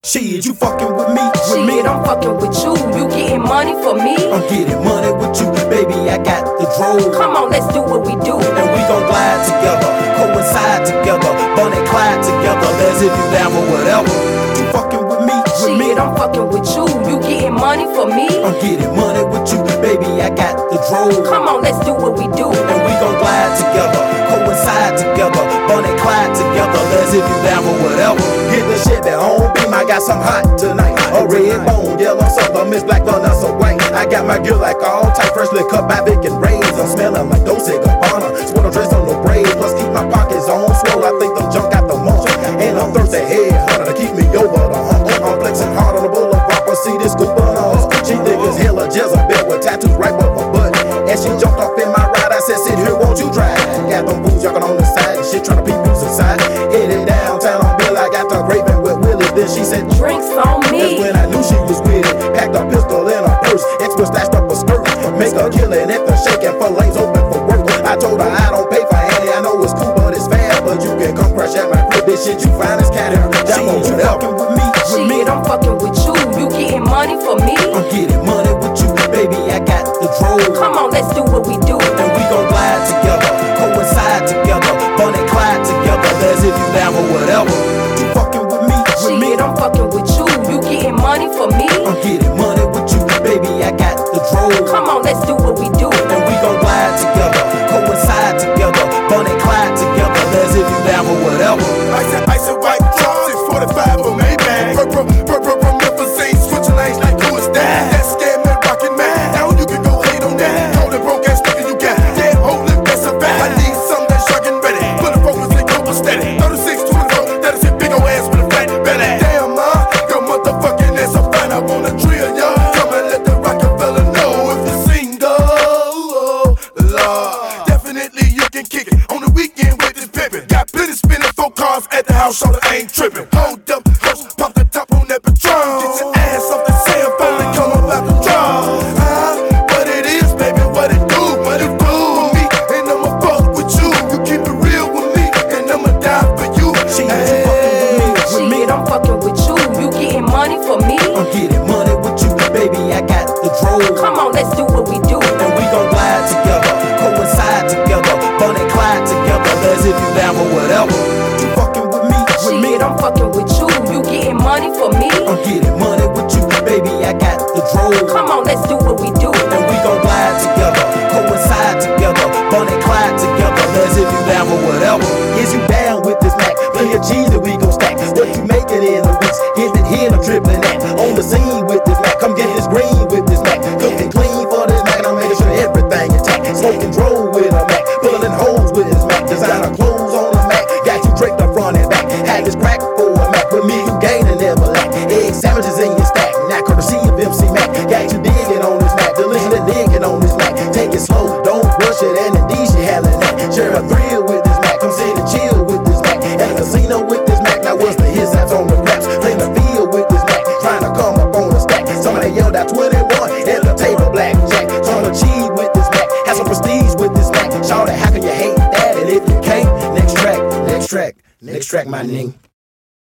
Shit, you fucking with me, Shit, I'm fucking with you. You getting money for me? I'm getting money with you, baby, I got the drove. Come on, let's do what we do. And we gon' glide together, coincide together, Bonnie Clyde together, as if you down for whatever. You fucking with me, Shit, I'm fucking with you. You getting money for me? I'm getting money with you, baby, I got the drove. Come on, let's do what we do. And we gon' glide together, coincide together, Bonnie Clyde together, as if you down for whatever. Get the shit that on beam, I got some hot tonight. A red bone, yellow southern, Miss Black, but not so white. I got my gear like all type, freshly cut by Vic and Rays. I'm smelling like Dolce & Gabbana, sport a dress on the braids, plus keep my pockets on swole. I think them junk got the most, and I'm thirsty head hunter to keep me over the hump. I'm flexing hard on the boulevard, but see this scoop on us. She think it's hella Jezebel with tattoos right up her butt. And she jumped off in my ride, I said, sit here, won't you drive? Got them boots yucking on the side, and shit trying to peep who's inside. Headed downtown on Bill, I got the graving with Willie. Then she said, drinks on me. That's when I knew she was with it. Packed a pistol in her purse, extra stashed up a skirt. Make her killing at the shaking for lanes open for work. I told her I don't pay for Annie, I know it's cool, but it's fast. But you can come crash at my crib, this shit you find is cat. Shit, you fucking with me, Shit, I'm fucking with you. You getting money for me? I'm getting money with you, baby, I got the drove. Come on, let's do what we do. And we gon' glide together, coincide together, Bonnie Clyde together, as if you down for whatever. You fucking with me, Shit, I'm fucking with you. You getting money for me? I'm getting money with you, baby, I got the drove. Come on, let's do what we do. And we gon' glide together, coincide together, Bonnie Clyde together, as if you down for whatever. Ice and white truck, 645 for Maybach. From Memphis, ain't switching lanes like who is that? That scam man, rockin' man. Now you can go hate on that. Call it broke ass nigga you got. Damn, hold it, that's a fact. I need something that's shark and ready. Put a focus and go steady. 36, 24, that is a big ol' ass with a fat belly. Damn, your motherfucking ass so fine. I wanna drill ya. Come and let the Rockefeller know if you sing though. Lord, definitely you can kick it on the weekend with this pimpin'. Got plenty spinning 4 cars at the house, so I ain't trippin'. Hold up, host, pump the top on that Patron. Get your ass off the cell phone and come up out the draw. What it is, baby, what it do, what it do with me, and I'ma fuck with you. You keep it real with me, and I'ma die for you. Shit, you fucking with me, Shit, I'm fucking with you. You getting money for me? I'm getting money with you, baby, I got the drove. Come on, let's do what we do. And we gon' glide together, coincide together, Bonnie Clyde together, as if you down for whatever. You fucking with me, Shit, I'm fucking with you. You getting money for me? I'm getting money with you, baby, I got the drove. Come on, let's do what we do. And we gon' glide together, coincide together, Bonnie Clyde together, as if you down for whatever. Is you down with this Mac? Plenty of cheese that we gon' stack. What you making in a week? Hit it here, I'm dribbling that. On the scene with this Mac, come get this green with this Mac. Cooking clean for this Mac, and I'm making sure everything intact. Smoking drove with a Mac, pulling holes with his Mac. Designer clothes on a Mac, got you draped up front and back. Had this crack for a Mac, with me you gain and never lack. Egg sandwiches in your stack, not courtesy of MC Mac. Got you digging on this Mac, delicious digging on this Mac. Take it slow, don't rush it, and indeed she handling that. Share a thrill with this Mac, come sit and chill with this Mac. At a casino with this Mac, now what's the his apps on the raps? Playing the field with this Mac, trying to come up on the stack. Somebody yelled out 21 at the table, blackjack. Trying to cheat with this Mac, have some prestige with this Mac. Shout out, how can you hate that? And if you can't, next track, my nigga.